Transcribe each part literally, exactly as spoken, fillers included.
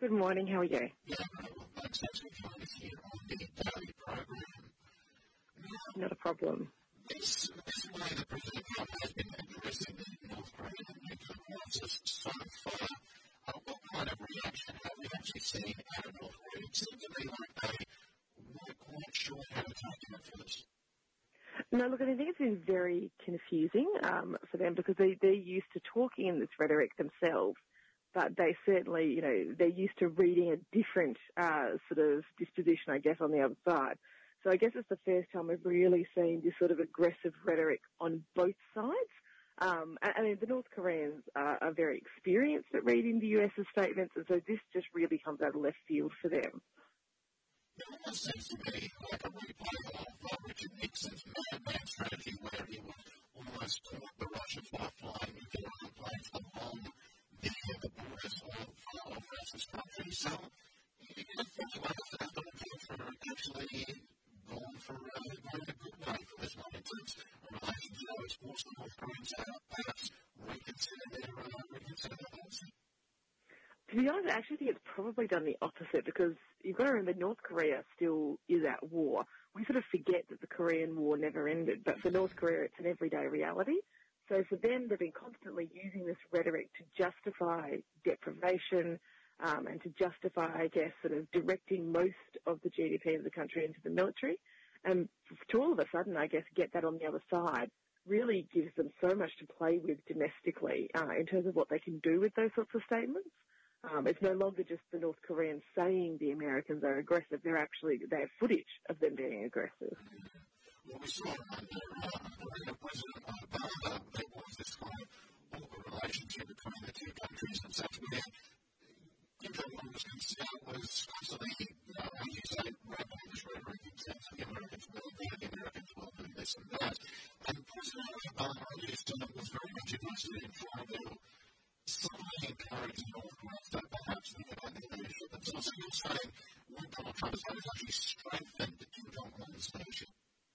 Good morning. How are you? Yeah, well, thanks for joining us here on the daily program. Now, Not a problem. this, this way that President Trump has been addressing the North Korean nuclear crisis so far, uh, what kind of reaction have we actually seen out of North Korea? It seems to me like they weren't quite sure how to take it for this. No, look, I think it's been very confusing um, for them because they, they're used to talking in this rhetoric themselves, but they certainly, you know, they're used to reading a different uh, sort of disposition, I guess, on the other side. So I guess it's the first time we've really seen this sort of aggressive rhetoric on both sides. Um, I, I mean, the North Koreans are, are very experienced at reading the US's statements, and so this just really comes out of left field for them. It almost seems to me like a replay of uh, Richard Nixon's madman strategy where he was almost taught the Russians by flying nuclear airplanes along the, the borders of, uh, of fascist countries. So it does feel like that Donald Trump are actually going for uh, going a good way for this one in terms of relations. You know, it's forced the North Koreans to perhaps reconsider their, uh, reconsider their policy. To be honest, I actually think it's probably done the opposite because you've got to remember North Korea still is at war. We sort of forget that the Korean War never ended, but for North Korea it's an everyday reality. So for them, they've been constantly using this rhetoric to justify deprivation um, and to justify, I guess, sort of directing most of the G D P of the country into the military. And to all of a sudden, I guess, get that on the other side really gives them so much to play with domestically uh, in terms of what they can do with those sorts of statements. Um, it's no longer just the North Koreans saying the Americans are aggressive. They're actually, they have footage of them being aggressive. Well, we saw under, uh, under President Obama, there was this kind of awkward relationship between the two countries and such where Kim Jong-un was concerned was constantly, you know, as you say, rapping this rhetoric in terms of the Americans will do, the Americans will do this and that. And President Obama, on his term, was very much invested in trying to suddenly encourage North Koreans to perhaps think about their leadership. And so, so you're saying what Donald Trump has done is actually strengthened Kim Jong-un's leadership.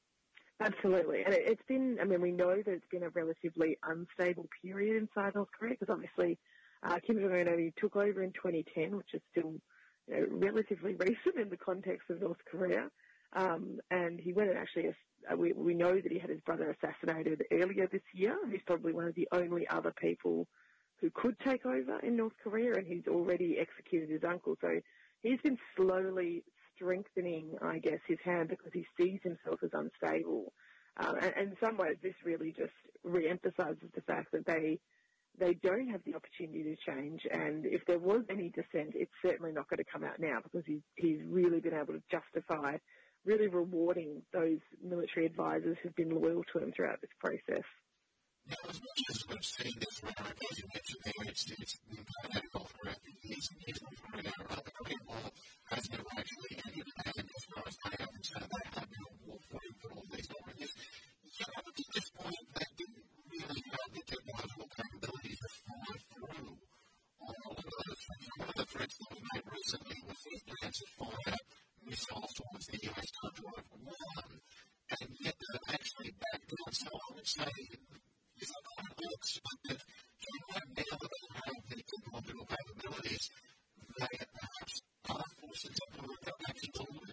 Absolutely. And it, it's been, I mean, we know that it's been a relatively unstable period inside North Korea because obviously uh, Kim Jong-un only took over in twenty ten, which is still, you know, relatively recent in the context of North Korea. Um, and he went and actually, uh, we, we know that he had his brother assassinated earlier this year. He's probably one of the only other people who could take over in North Korea, and he's already executed his uncle. So he's been slowly strengthening, I guess, his hand because he sees himself as unstable. Um, and, and in some ways, this really just re-emphasizes the fact that they they don't have the opportunity to change. And if there was any dissent, it's certainly not going to come out now because he's, he's really been able to justify really rewarding those military advisors who've been loyal to him throughout this process. Now, as much as we've seen this rhetoric, as you mentioned there, it's, it's been played out all throughout the years and years of Korea. Uh, the Korean War has never actually ended, and as far as they are concerned, they have been a war for, for all these long years. Yet, up to this point, they didn't really have the technological capabilities to follow through on all of those things. One of the threats that was made recently was these plans to fire missiles towards the U S control of Guam, and yet they've actually backed down. So I would say, is it kind of unexpected? Can you have now that they have the technological capabilities, they perhaps are forced to go back into it?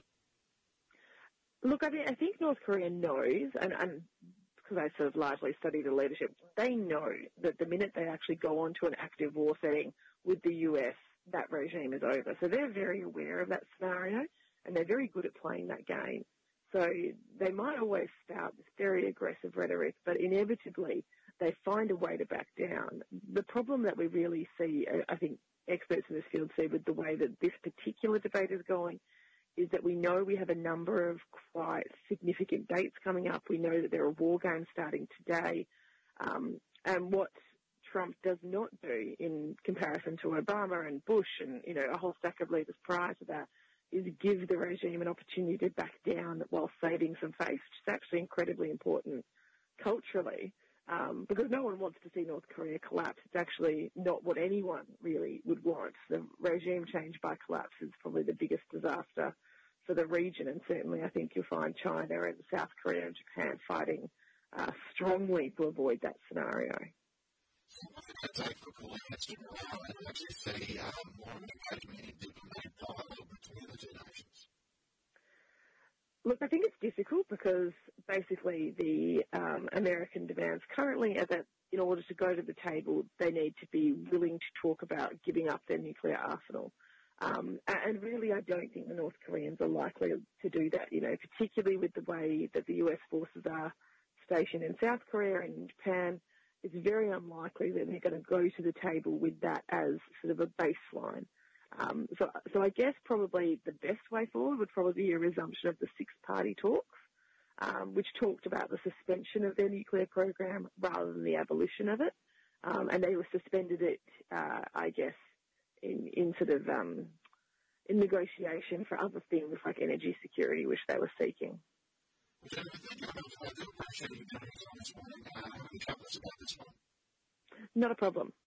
Look, I mean, I think North Korea knows, and, and because I sort of largely study the leadership, they know that the minute they actually go on to an active war setting with the U S, that regime is over. So they're very aware of that scenario, and they're very good at playing that game. So they might always spout this very aggressive rhetoric, but inevitably they find a way to back down. The problem that we really see, I think experts in this field see with the way that this particular debate is going, is that we know we have a number of quite significant dates coming up. We know that there are war games starting today. Um, and what Trump does not do in comparison to Obama and Bush and, you know, a whole stack of leaders prior to that is give the regime an opportunity to back down while saving some face, which is actually incredibly important culturally, um, because no one wants to see North Korea collapse. It's actually not what anyone really would want. The regime change by collapse is probably the biggest disaster for the region, and certainly I think you'll find China and South Korea and Japan fighting uh, strongly to avoid that scenario. So what did that take for Koreans to go out and actually see um, more of an engagement in diplomatic dialogue between the two nations? Look, I think it's difficult because basically the um, American demands currently are that in order to go to the table, they need to be willing to talk about giving up their nuclear arsenal. Um, and really, I don't think the North Koreans are likely to do that, you know, particularly with the way that the U S forces are stationed in South Korea and in Japan. It's very unlikely that they're going to go to the table with that as sort of a baseline. Um, so, so I guess probably the best way forward would probably be a resumption of the six-party talks, um, which talked about the suspension of their nuclear program rather than the abolition of it. Um, and they were suspended it, uh, I guess, in, in sort of um, in negotiation for other things like energy security, which they were seeking. Not a problem.